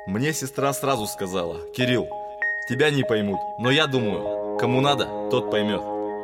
Мне сестра сразу сказала: Кирилл, тебя не поймут, но я думаю, кому надо, тот поймет.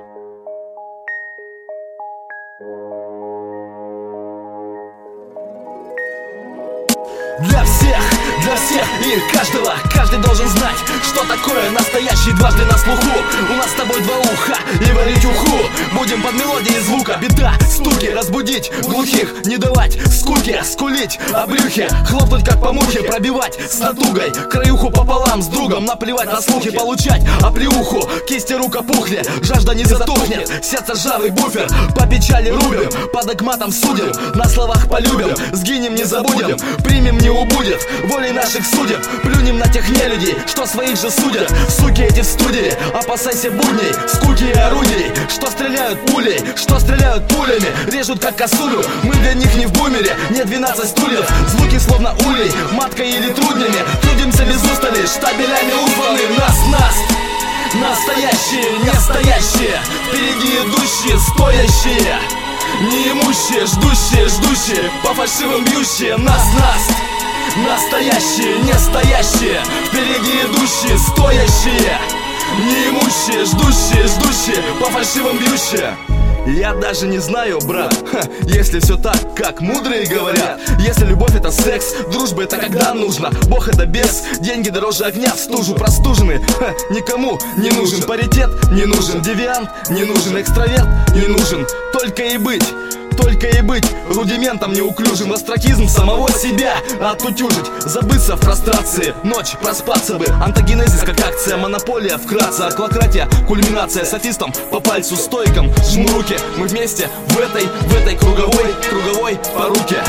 Для всех и каждого, каждый должен знать, что такое настоящий дважды на слуху. У нас с тобой два уха и варить уху будем под мелодией звука. Беда, стуки, разбудить глухих, не давать скуки, скулить о брюхе, хлопнуть как по мухе, пробивать с натугой краюху пополам с другом, наплевать на слухи, получать оплеуху. Кисти рук опухли, жажда не затухнет, сердце ржавый буфер, по печали рубим, под догматом судим, на словах полюбим, сгинем не забудем, примем не убудет, волей наших судеб, плюнем на тех нелюдей, что своих же судят. Суки эти в студии, опасайся будней, скуки и орудий, что стреляют пулей, что стреляют пулями, режут как косулю. Мы для них не в бумере, не 12 стульев, звуки словно улей, маткой или труднями, трудимся без устали, штабелями усланы. Нас, настоящие, не стоящие, впереди идущие, стоящие, неимущие, ждущие, по фальшивым бьющие. Нас, настоящие, не стоящие, впереди идущие, стоящие, неимущие, ждущие, по фальшивым бьющие. Я даже не знаю, брат, если все так, как мудрые говорят. Если любовь это секс, дружба это когда нужно, Бог это бес, деньги дороже огня в стужу. Простуженный, никому не нужен паритет, не нужен девиант, не нужен экстраверт, не нужен только и быть рудиментом неуклюжим. Астракизм самого себя оттутюжить, забыться в прострации, ночь проспаться бы. Антогенезис как акция, монополия вкратце, аклократия, кульминация, софистом по пальцу стойкам жму руки. Мы вместе в этой круговой поруке.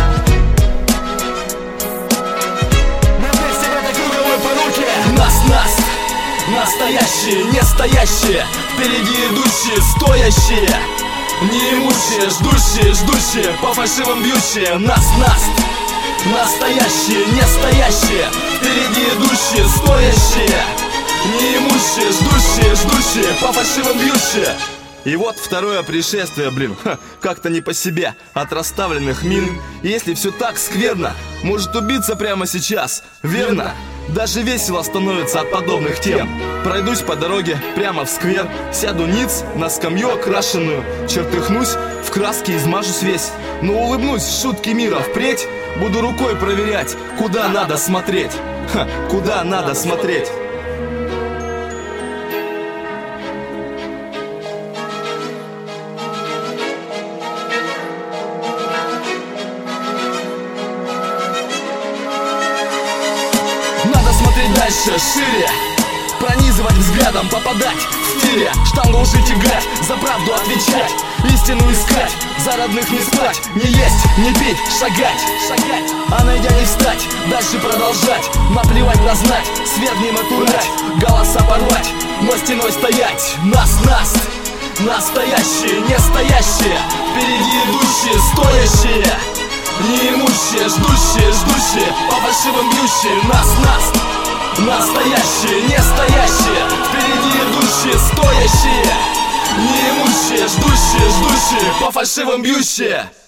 Мы вместе в этой круговой поруке. Нас, настоящие, не стоящие, впереди идущие, стоящие, неимущие, ждущие, по фальшивым бьющие. Нас, настоящие, не стоящие, впереди идущие, стоящие, неимущие, ждущие, по фальшивым бьющие. И вот второе пришествие, как-то не по себе от расставленных мин. И если все так скверно, может убиться прямо сейчас, верно? Даже весело становится от подобных тем. Пройдусь по дороге прямо в сквер, сяду ниц на скамью окрашенную, чертыхнусь, в краске измажусь весь, но улыбнусь в шутки мира впредь. Буду рукой проверять, куда надо смотреть, куда надо смотреть. Надо смотреть дальше, шире, пронизывать взглядом, попадать в стиле, штангу лжи тягать, за правду отвечать, истину искать, за родных не спать, не есть, не пить, шагать, а найдя не встать, дальше продолжать, наплевать на знать, свергнем эту рать, голоса порвать, но стеной стоять. Нас, настоящие, не стоящие, впереди идущие, стоящие, неимущие, ждущие, по фальшивым бьющие. Нас, настоящие, не стоящие, впереди идущие, стоящие, неимущие, ждущие, по фальшивым бьющие.